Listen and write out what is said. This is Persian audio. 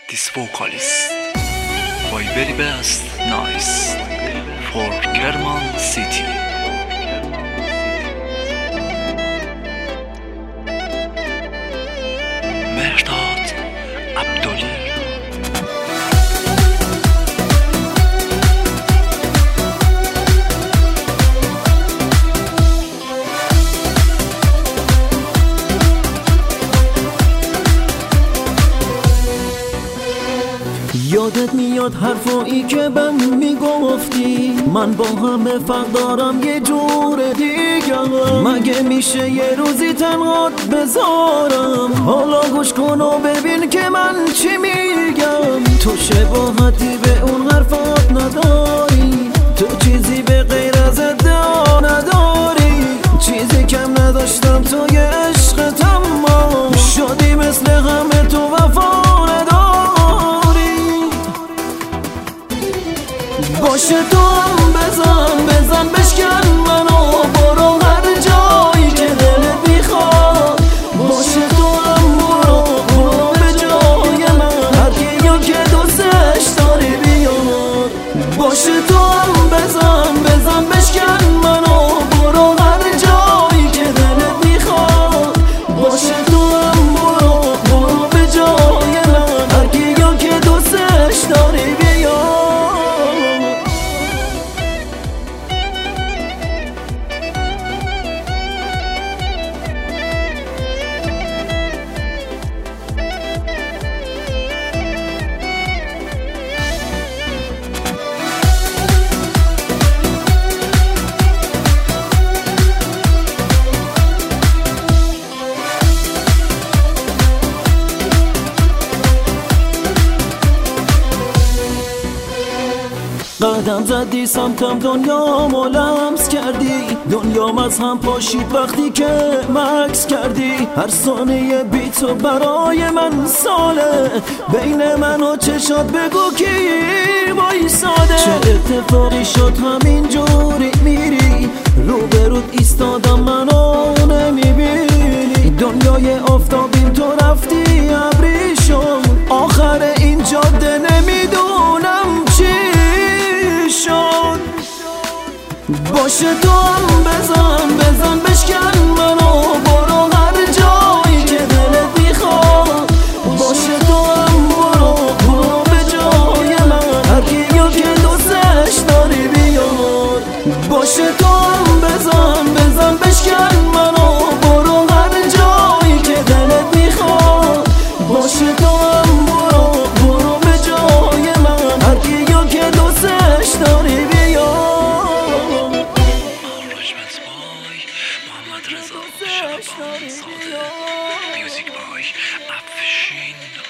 This vocalist why very best nice for Kerman City. مهرداد عبدلی. یادت میاد حرفایی که بهم میگفتی من با همه فرق دارم یه جور دیگه، مگه میشه یه روزی تنهات بذارم؟ حالا گوش کن و ببین که من چی میگم. تو شباهتی به اون حرفات نداری، تو چیزی به غیر از ادعا نداری، چیزی کم نداشتم تو یه عشق تمام شدی مثل همه تو وفا باشه. تو هم بزن بشکن منو، برو هر جایی که دلت میخواد. باشه تو هم برو به جای من، هر کیو که دوستش داری بیار. باشه تو هم بزن بشکن منو، برو هر جایی که دلت میخواد. باشه تو هم برو به جای من، هر کیو که دوستش داری بیار. قدم زدی سمتم، دنیامو لمس کردی، دنیام از هم پاشید وقتی که مکس کردی. هر ثانیه بی تو برای من ساله، بین من و چشات بگو کی وایساده. چه اتفاقی شد همین جوری میری، روبرود ایستادم منو نمیبینی. دنیای آفتابیم تو رفتی ابری شد، آخر این جاده نمیدونم چی شد. باشه تو هم بزن بشکن منو، برو هر جایی که دلت میخواد. باشه تو هم برو به جای من، هر کیو که دوستش داری بیار. باشه تو هم بزن بشکن منو، برو هر جایی که دلت میخواد. باشه تو هم برو به جای من، هر کیو که دوستش داری بیار. محمد رضا شعبان صادق، میوزیک بای افشین